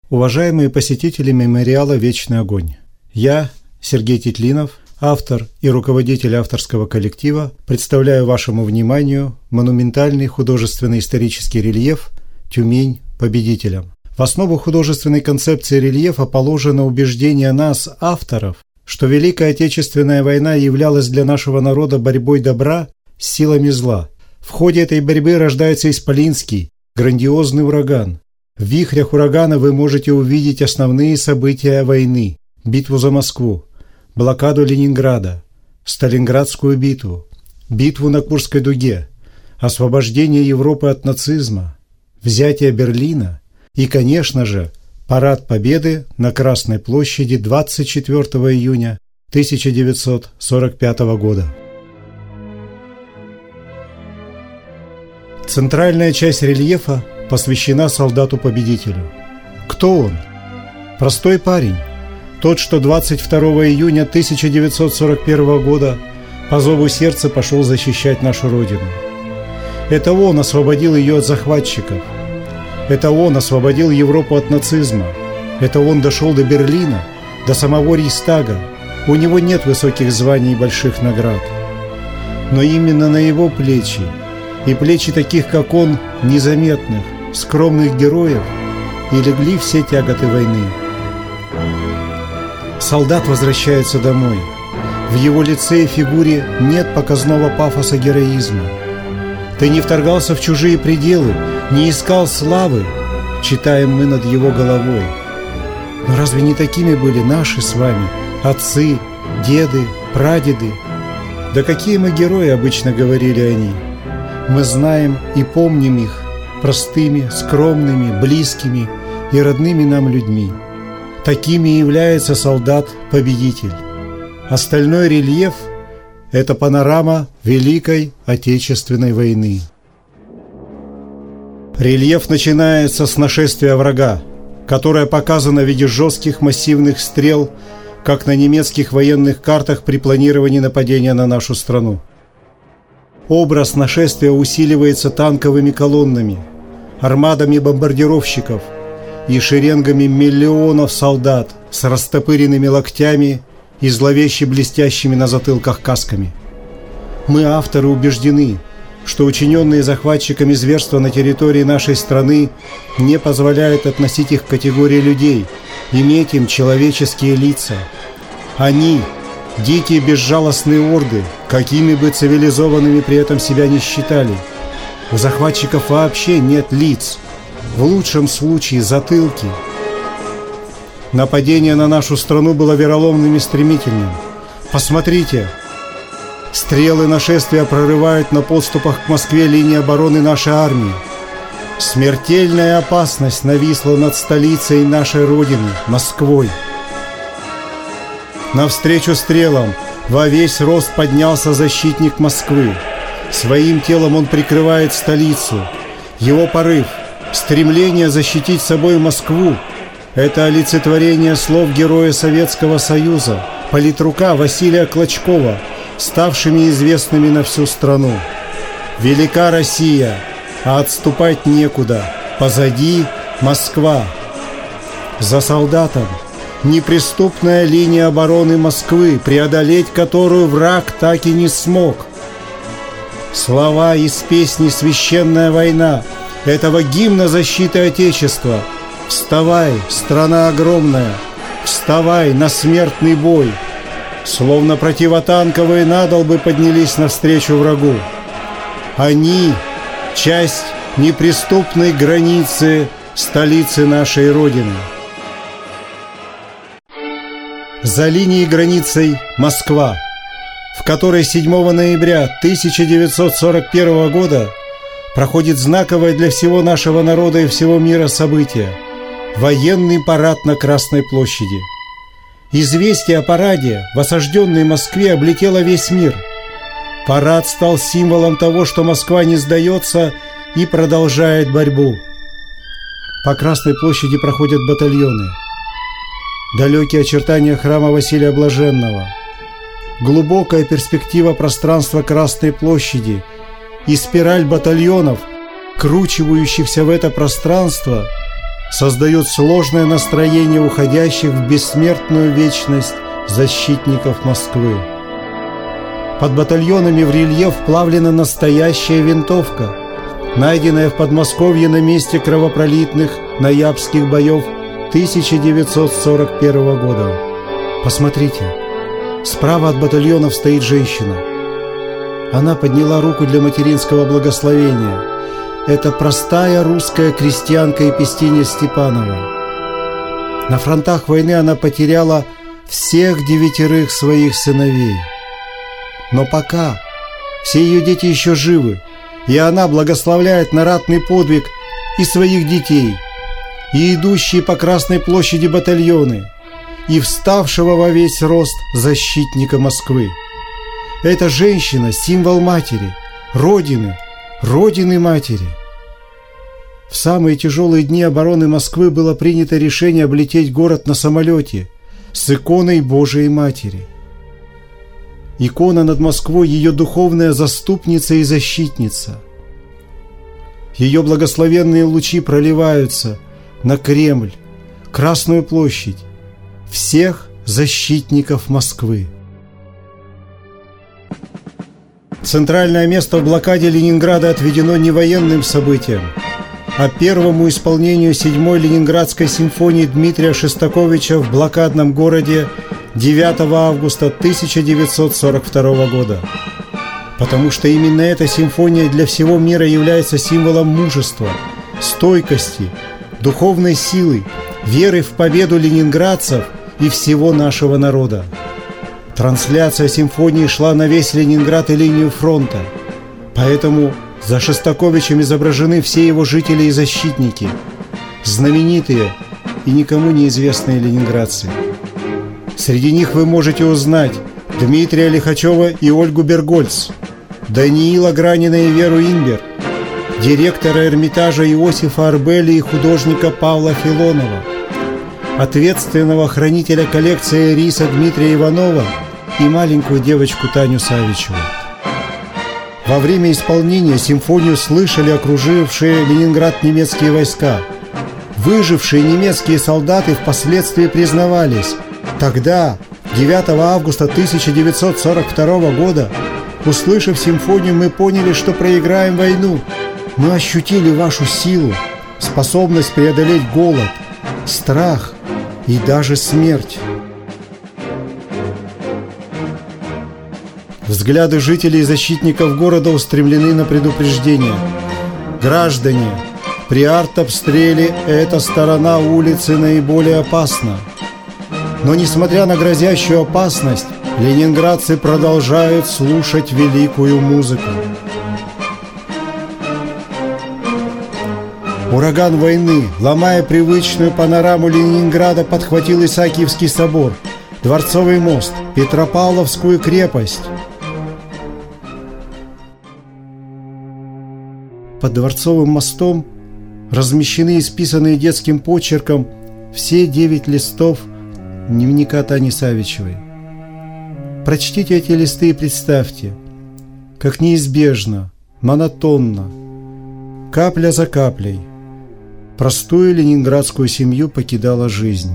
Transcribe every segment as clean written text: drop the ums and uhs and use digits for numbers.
Уважаемые посетители мемориала «Вечный огонь», я, Сергей Тетлинов, автор и руководитель авторского коллектива, представляю вашему вниманию монументальный художественный исторический рельеф «Тюмень победителям». В основу художественной концепции рельефа положено убеждение нас, авторов, что Великая Отечественная война являлась для нашего народа борьбой добра с силами зла. В ходе этой борьбы рождается исполинский, грандиозный ураган. В вихрях урагана вы можете увидеть основные события войны: битву за Москву, блокаду Ленинграда, Сталинградскую битву, битву на Курской дуге, освобождение Европы от нацизма, взятие Берлина и, конечно же, парад Победы на Красной площади 24 июня 1945 года. Центральная часть рельефа посвящена солдату-победителю. Кто он? Простой парень. Тот, что 22 июня 1941 года по зову сердца пошел защищать нашу Родину. Это он освободил ее от захватчиков. Это он освободил Европу от нацизма. Это он дошел до Берлина, до самого Рейхстага. У него нет высоких званий и больших наград. Но именно на его плечи и плечи таких, как он, незаметных, скромных героев, и легли все тяготы войны. Солдат возвращается домой. В его лице и фигуре нет показного пафоса героизма. Ты не вторгался в чужие пределы, не искал славы, читаем мы над его головой. Но разве не такими были наши с вами отцы, деды, прадеды? Да какие мы герои, обычно говорили они. Мы знаем и помним их простыми, скромными, близкими и родными нам людьми. Такими является солдат-победитель. Остальной рельеф – это панорама Великой Отечественной войны. Рельеф начинается с нашествия врага, которое показано в виде жестких массивных стрел, как на немецких военных картах при планировании нападения на нашу страну. Образ нашествия усиливается танковыми колоннами, армадами бомбардировщиков и шеренгами миллионов солдат с растопыренными локтями и зловеще блестящими на затылках касками. Мы, авторы, убеждены, что учиненные захватчиками зверства на территории нашей страны не позволяют относить их к категории людей, иметь им человеческие лица. Они – дикие безжалостные орды, какими бы цивилизованными при этом себя не считали. У захватчиков вообще нет лиц, в лучшем случае затылки. Нападение на нашу страну было вероломным и стремительным. Посмотрите, стрелы нашествия прорывают на подступах к Москве линии обороны нашей армии. Смертельная опасность нависла над столицей нашей Родины, Москвой. Навстречу стрелам во весь рост поднялся защитник Москвы. Своим телом он прикрывает столицу. Его порыв, стремление защитить собой Москву – это олицетворение слов героя Советского Союза, политрука Василия Клочкова, ставшими известными на всю страну. «Велика Россия, а отступать некуда. Позади Москва». За солдатом неприступная линия обороны Москвы, преодолеть которую враг так и не смог. Слова из песни «Священная война» этого гимна защиты Отечества. «Вставай, страна огромная, вставай на смертный бой!» Словно противотанковые надолбы поднялись навстречу врагу. Они – часть неприступной границы столицы нашей Родины. За линией границей Москва, в которой 7 ноября 1941 года проходит знаковое для всего нашего народа и всего мира событие – военный парад на Красной площади. Известие о параде в осажденной Москве облетело весь мир. Парад стал символом того, что Москва не сдается и продолжает борьбу. По Красной площади проходят батальоны. Далекие очертания храма Василия Блаженного, глубокая перспектива пространства Красной площади и спираль батальонов, кручивающихся в это пространство, создают сложное настроение уходящих в бессмертную вечность защитников Москвы. Под батальонами в рельеф вплавлена настоящая винтовка, найденная в Подмосковье на месте кровопролитных ноябрьских боев 1941 года. Посмотрите, справа от батальонов стоит женщина. Она подняла руку для материнского благословения. Это простая русская крестьянка Епистиния Степанова. На фронтах войны она потеряла всех 9 своих сыновей. Но пока все ее дети еще живы, и она благословляет на ратный подвиг и своих детей, и идущие по Красной площади батальоны, и вставшего во весь рост защитника Москвы. Эта женщина – символ матери, Родины матери. В самые тяжелые дни обороны Москвы было принято решение облететь город на самолете с иконой Божией Матери. Икона над Москвой – ее духовная заступница и защитница. Ее благословенные лучи проливаются на Кремль, Красную площадь, всех защитников Москвы. Центральное место в блокаде Ленинграда отведено не военным событиям, а первому исполнению 7-й Ленинградской симфонии Дмитрия Шостаковича в блокадном городе 9 августа 1942 года. Потому что именно эта симфония для всего мира является символом мужества, стойкости, духовной силы, веры в победу ленинградцев и всего нашего народа. Трансляция симфонии шла на весь Ленинград и линию фронта, поэтому за Шостаковичем изображены все его жители и защитники, знаменитые и никому неизвестные ленинградцы. Среди них вы можете узнать Дмитрия Лихачева и Ольгу Бергольц, Даниила Гранина и Веру Инбер, директора Эрмитажа Иосифа Арбели и художника Павла Филонова, ответственного хранителя коллекции риса Дмитрия Иванова и маленькую девочку Таню Савичеву. Во время исполнения симфонию слышали окружившие Ленинград немецкие войска. Выжившие немецкие солдаты впоследствии признавались: тогда, 9 августа 1942 года, услышав симфонию, мы поняли, что проиграем войну. Мы ощутили вашу силу, способность преодолеть голод, страх и даже смерть. Взгляды жителей и защитников города устремлены на предупреждение. Граждане, при артобстреле эта сторона улицы наиболее опасна. Но несмотря на грозящую опасность, ленинградцы продолжают слушать великую музыку. Ураган войны, ломая привычную панораму Ленинграда, подхватил Исаакиевский собор, Дворцовый мост, Петропавловскую крепость. Под Дворцовым мостом размещены исписанные детским почерком все 9 листов дневника Тани Савичевой. Прочтите эти листы и представьте, как неизбежно, монотонно, капля за каплей, простую ленинградскую семью покидала жизнь.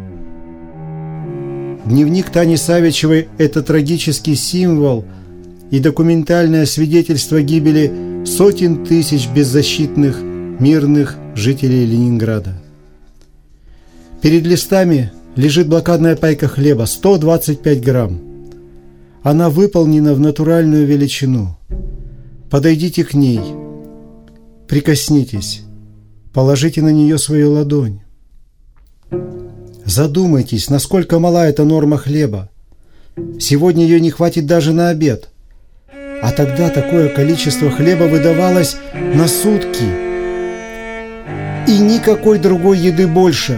Дневник Тани Савичевой – это трагический символ и документальное свидетельство гибели сотен тысяч беззащитных мирных жителей Ленинграда. Перед листами лежит блокадная пайка хлеба 125 грамм. Она выполнена в натуральную величину. Подойдите к ней, прикоснитесь, положите на нее свою ладонь. Задумайтесь, насколько мала эта норма хлеба. Сегодня ее не хватит даже на обед. А тогда такое количество хлеба выдавалось на сутки. И никакой другой еды больше.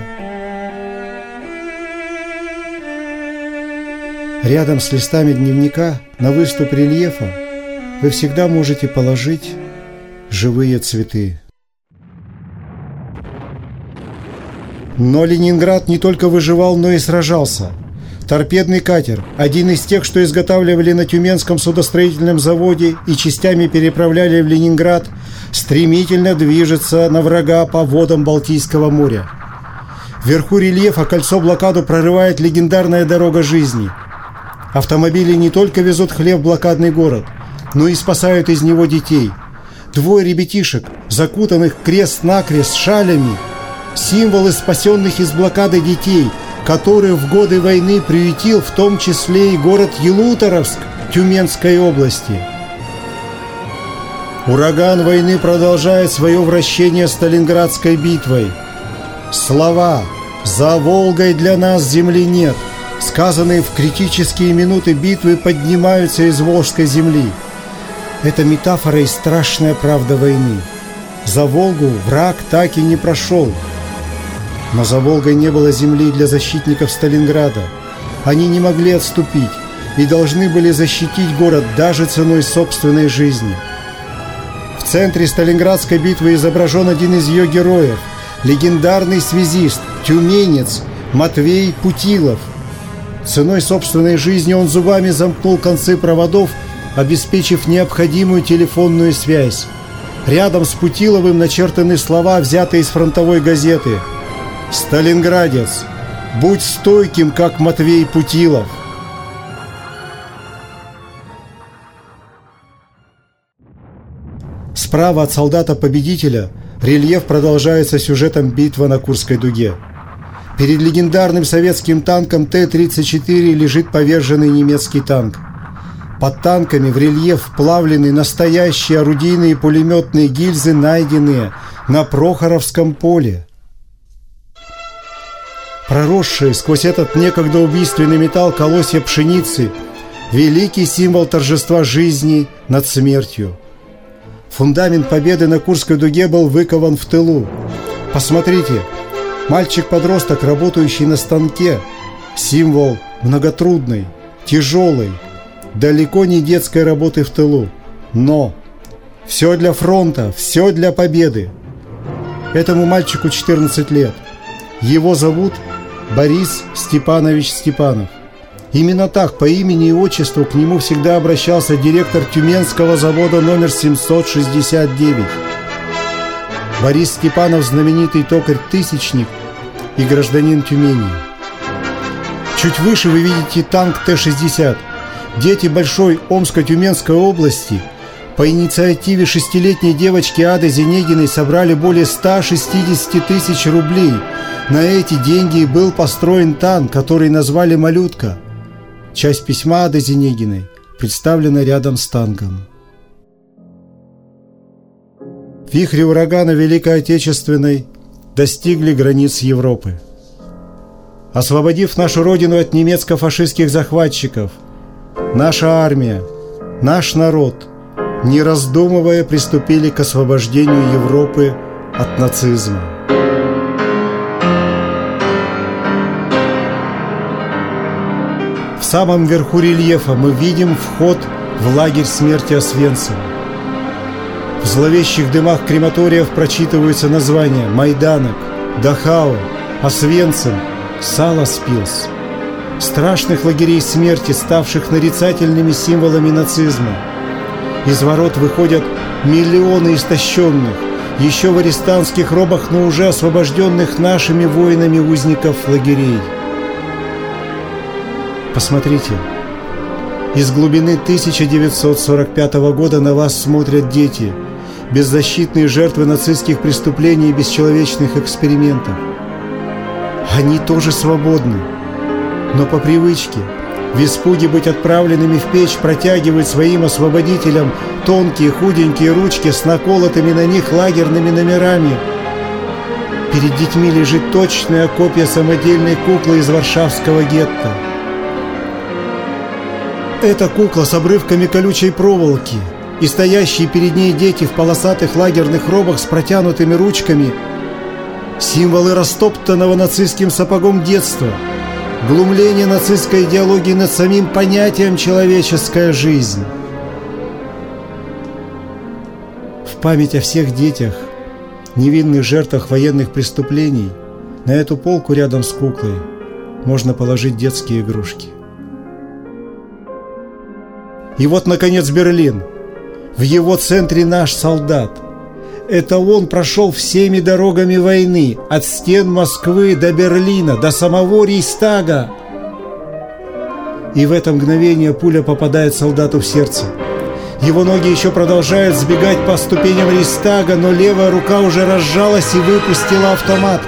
Рядом с листами дневника на выступ рельефа вы всегда можете положить живые цветы. Но Ленинград не только выживал, но и сражался. Торпедный катер, один из тех, что изготавливали на Тюменском судостроительном заводе и частями переправляли в Ленинград, стремительно движется на врага по водам Балтийского моря. Вверху рельефа кольцо-блокаду прорывает легендарная дорога жизни. Автомобили не только везут хлеб в блокадный город, но и спасают из него детей. Двое ребятишек, закутанных крест-накрест шалями, символы спасенных из блокады детей, которые в годы войны приютил в том числе и город Елуторовск Тюменской области. Ураган войны продолжает свое вращение Сталинградской битвой. Слова «За Волгой для нас земли нет», сказанные в критические минуты битвы, поднимаются из Волжской земли. Это метафора и страшная правда войны. За Волгу враг так и не прошел. Но за Волгой не было земли для защитников Сталинграда. Они не могли отступить и должны были защитить город даже ценой собственной жизни. В центре Сталинградской битвы изображен один из ее героев, легендарный связист, тюменец Матвей Путилов. Ценой собственной жизни он зубами замкнул концы проводов, обеспечив необходимую телефонную связь. Рядом с Путиловым начертаны слова, взятые из фронтовой газеты: «Сталинградец, будь стойким, как Матвей Путилов». Справа от солдата-победителя рельеф продолжается сюжетом битвы на Курской дуге. Перед легендарным советским танком Т-34 лежит поверженный немецкий танк. Под танками в рельеф вплавлены настоящие орудийные пулеметные гильзы, найденные на Прохоровском поле. Проросшие сквозь этот некогда убийственный металл колосья пшеницы – великий символ торжества жизни над смертью. Фундамент победы на Курской дуге был выкован в тылу. Посмотрите, мальчик-подросток, работающий на станке, символ многотрудной, тяжелой, далеко не детской работы в тылу. Но все для фронта, все для победы. Этому мальчику 14 лет. Его зовут Борис Степанович Степанов. Именно так, по имени и отчеству, к нему всегда обращался директор Тюменского завода номер 769. Борис Степанов – знаменитый токарь-тысячник и гражданин Тюмени. Чуть выше вы видите танк Т-60. Дети Большой Омско-Тюменской области по инициативе 6-летней девочки Ады Зенегиной собрали более 160 тысяч рублей. На эти деньги был построен танк, который назвали «Малютка». Часть письма Ады Зенегиной представлена рядом с танком. Вихри урагана Великой Отечественной достигли границ Европы. Освободив нашу родину от немецко-фашистских захватчиков, наша армия, наш народ, не раздумывая, приступили к освобождению Европы от нацизма. В самом верху рельефа мы видим вход в лагерь смерти Освенцим. В зловещих дымах крематориев прочитываются названия Майданок, Дахау, Освенцим, Саласпилс. Страшных лагерей смерти, ставших нарицательными символами нацизма. Из ворот выходят миллионы истощенных, еще в арестантских робах, но уже освобожденных нашими воинами узников лагерей. Посмотрите, из глубины 1945 года на вас смотрят дети, беззащитные жертвы нацистских преступлений и бесчеловечных экспериментов. Они тоже свободны, но по привычке, в испуге быть отправленными в печь, протягивают своим освободителям тонкие худенькие ручки с наколотыми на них лагерными номерами. Перед детьми лежит точная копия самодельной куклы из варшавского гетто. Эта кукла с обрывками колючей проволоки и стоящие перед ней дети в полосатых лагерных робах с протянутыми ручками – символы растоптанного нацистским сапогом детства, глумление нацистской идеологии над самим понятием «человеческая жизнь». В память о всех детях, невинных жертвах военных преступлений, на эту полку рядом с куклой можно положить детские игрушки. И вот, наконец, Берлин. В его центре наш солдат. Это он прошел всеми дорогами войны, от стен Москвы до Берлина, до самого Рейхстага. И в это мгновение пуля попадает солдату в сердце. Его ноги еще продолжают сбегать по ступеням Рейхстага, но левая рука уже разжалась и выпустила автомат.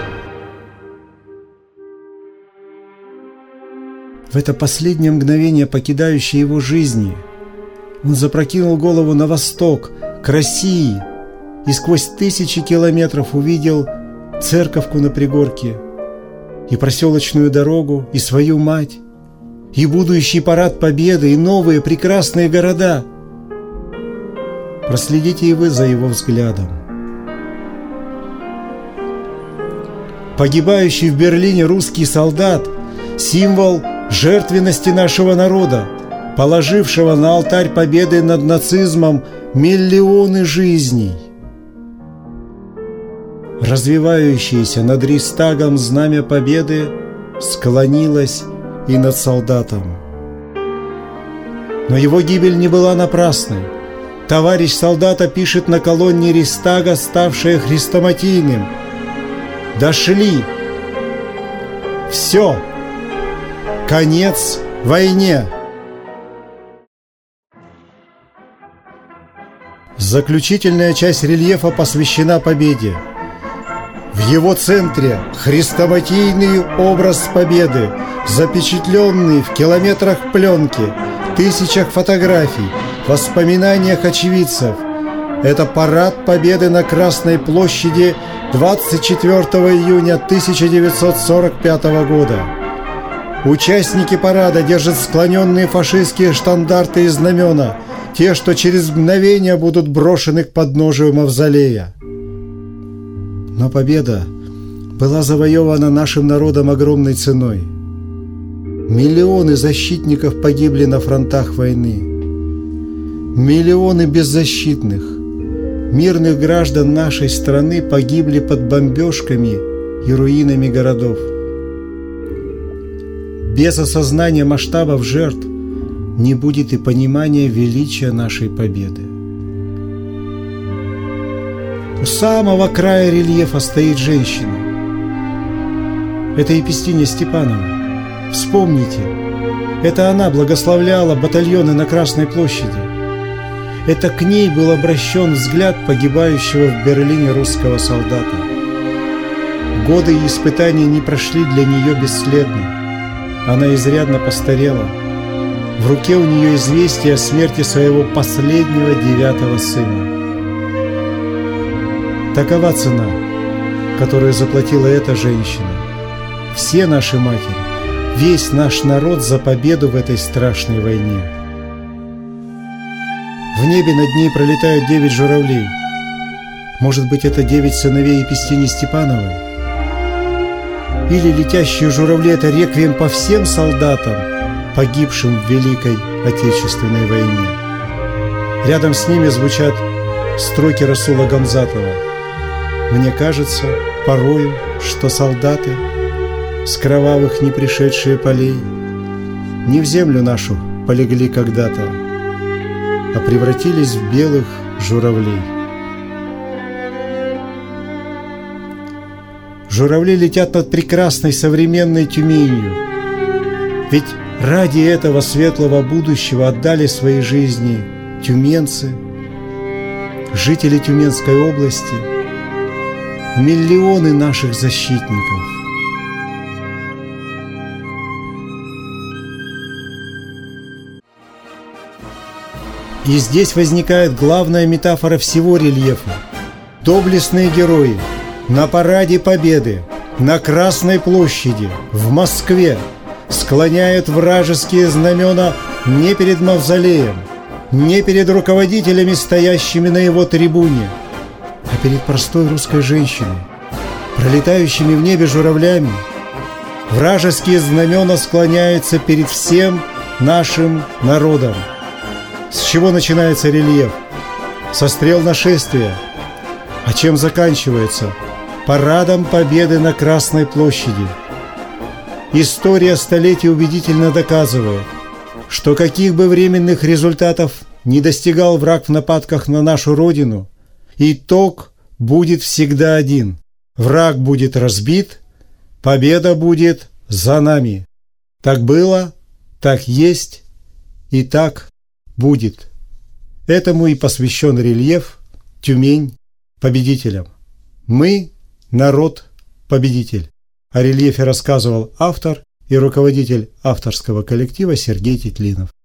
В это последнее мгновение, покидающее его жизни, он запрокинул голову на восток, к России, и сквозь тысячи километров увидел церковку на пригорке, и проселочную дорогу, и свою мать, и будущий парад Победы, и новые прекрасные города. Проследите и вы за его взглядом. Погибающий в Берлине русский солдат – символ жертвенности нашего народа, положившего на алтарь победы над нацизмом миллионы жизней. Развивающееся над Рейхстагом знамя победы склонилось и над солдатом. Но его гибель не была напрасной. Товарищ солдата пишет на колонне Рейхстага, ставшее хрестоматийным: «Дошли! Все! Конец войне!» Заключительная часть рельефа посвящена победе. В его центре хрестоматийный образ победы, запечатленный в километрах пленки, тысячах фотографий, воспоминаниях очевидцев. Это парад Победы на Красной площади 24 июня 1945 года. Участники парада держат склоненные фашистские штандарты и знамена, те, что через мгновение будут брошены к подножию мавзолея. Но победа была завоевана нашим народом огромной ценой. Миллионы защитников погибли на фронтах войны. Миллионы беззащитных, мирных граждан нашей страны погибли под бомбежками и руинами городов. Без осознания масштабов жертв не будет и понимания величия нашей победы. У самого края рельефа стоит женщина. Это Епистиния Степанова. Вспомните, это она благословляла батальоны на Красной площади. Это к ней был обращен взгляд погибающего в Берлине русского солдата. Годы и испытания не прошли для нее бесследно. Она изрядно постарела. В руке у нее известие о смерти своего последнего 9-го сына. Такова цена, которую заплатила эта женщина. Все наши матери, весь наш народ за победу в этой страшной войне. В небе над ней пролетают 9 журавлей. Может быть, это 9 сыновей Епистинии Степановой? Или летящие журавли – это реквием по всем солдатам, погибшим в Великой Отечественной войне? Рядом с ними звучат строки Расула Гамзатова: «Мне кажется порою, что солдаты, с кровавых не пришедшие полей, не в землю нашу полегли когда-то, а превратились в белых журавлей». Журавли летят над прекрасной современной Тюменью. Ведь ради этого светлого будущего отдали свои жизни тюменцы, жители Тюменской области, миллионы наших защитников. И здесь возникает главная метафора всего рельефа. Доблестные герои на параде Победы, на Красной площади, в Москве склоняют вражеские знамена не перед мавзолеем, не перед руководителями, стоящими на его трибуне, а перед простой русской женщиной, пролетающими в небе журавлями. Вражеские знамена склоняются перед всем нашим народом. С чего начинается рельеф? Со стрел нашествия. А чем заканчивается? Парадом Победы на Красной площади. История столетий убедительно доказывает, что каких бы временных результатов не достигал враг в нападках на нашу Родину, итог будет всегда один. Враг будет разбит, победа будет за нами. Так было, так есть и так будет. Этому и посвящен рельеф «Тюмень победителям». Мы – народ-победитель. О рельефе рассказывал автор и руководитель авторского коллектива Сергей Тетлинов.